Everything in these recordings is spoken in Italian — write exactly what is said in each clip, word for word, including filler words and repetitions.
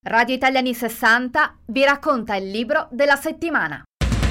Radio Italia anni sessanta vi racconta il libro della settimana.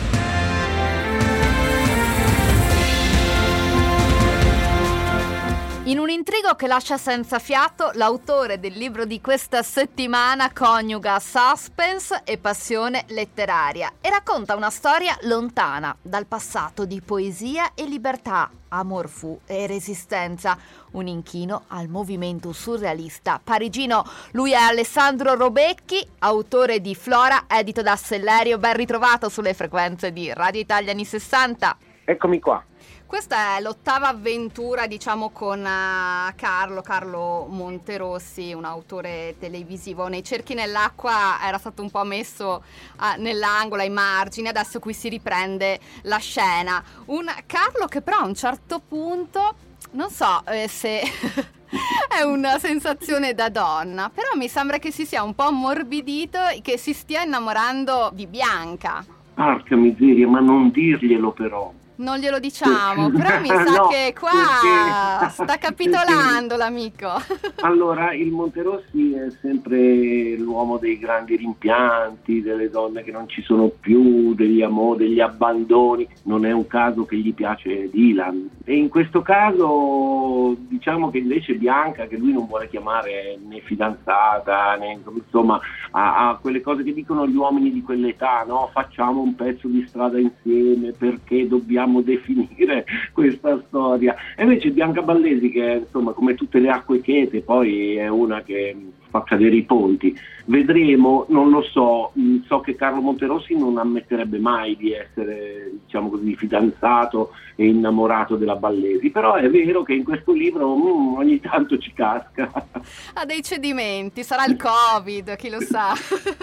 In un intrigo che lascia senza fiato, l'autore del libro di questa settimana coniuga suspense e passione letteraria e racconta una storia lontana dal passato di poesia e libertà, amor fu e resistenza, un inchino al movimento surrealista parigino. Lui è Alessandro Robecchi, autore di Flora, edito da Sellerio. Ben ritrovato sulle frequenze di Radio Italia anni sessanta. Eccomi qua. Questa è l'ottava avventura, diciamo, con uh, Carlo, Carlo Monterossi, un autore televisivo. Nei cerchi nell'acqua era stato un po' messo uh, nell'angolo, ai margini, adesso qui si riprende la scena. Un Carlo che però a un certo punto, non so eh, se è una sensazione da donna, però mi sembra che si sia un po' ammorbidito e che si stia innamorando di Bianca. Porca miseria, ma non dirglielo però. Non glielo diciamo, però mi sa no, che qua perché... sta capitolando l'amico. Allora, il Monterossi è sempre l'uomo dei grandi rimpianti, delle donne che non ci sono più, degli amori, degli abbandoni. Non è un caso che gli piace Dylan. E in questo caso diciamo che invece Bianca, che lui non vuole chiamare né fidanzata, né, insomma, a, a quelle cose che dicono gli uomini di quell'età, no? Facciamo un pezzo di strada insieme perché dobbiamo definire questa storia. E invece Bianca Ballesi, che insomma come tutte le acque chete poi è una che fa cadere i ponti, vedremo, non lo so. So che Carlo Monterossi non ammetterebbe mai di essere, diciamo così, fidanzato e innamorato della Ballesi, però è vero che in questo libro mm, ogni tanto ci casca. Ha dei cedimenti, sarà il Covid, chi lo sa.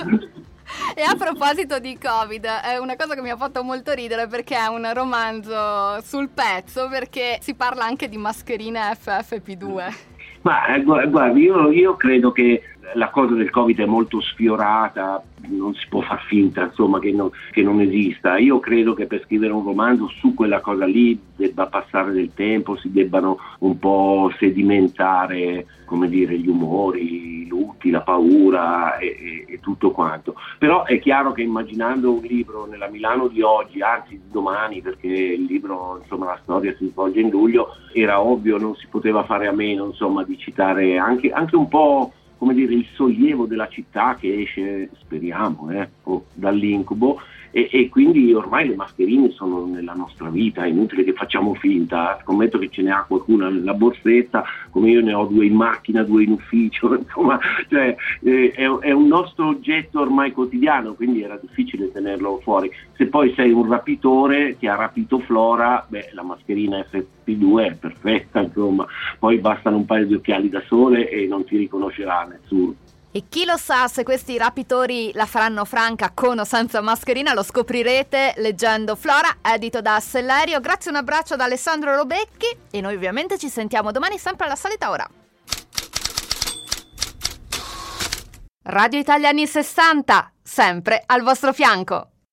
E a proposito di Covid, è una cosa che mi ha fatto molto ridere perché è un romanzo sul pezzo, perché si parla anche di mascherine F F P due. Ma guardi, io, io credo che la cosa del Covid è molto sfiorata, non si può far finta insomma che non, che non esista. Io credo che per scrivere un romanzo su quella cosa lì debba passare del tempo, si debbano un po' sedimentare, come dire, gli umori, i lutti, la paura e, e, e tutto quanto. Però è chiaro che immaginando un libro nella Milano di oggi, anzi domani, perché il libro, insomma, la storia si svolge in luglio, era ovvio, non si poteva fare a meno, insomma, di citare anche, anche un po', come dire, il sollievo della città che esce, speriamo, eh, dall'incubo, e, e quindi ormai le mascherine sono nella nostra vita, è inutile che facciamo finta. Scommetto che ce ne ha qualcuna nella borsetta, come io ne ho due in macchina, due in ufficio, insomma, cioè, eh, è, è un nostro oggetto ormai quotidiano, quindi era difficile tenerlo fuori. Se poi sei un rapitore che ha rapito Flora, beh, la mascherina F F P due è perfetta, insomma, poi bastano un paio di occhiali da sole e non ti riconoscerà nessuno. E chi lo sa se questi rapitori la faranno franca con o senza mascherina, lo scoprirete leggendo Flora, edito da Sellerio. Grazie, un abbraccio da Alessandro Robecchi e noi ovviamente ci sentiamo domani sempre alla solita ora. Radio Italia anni sessanta, sempre al vostro fianco.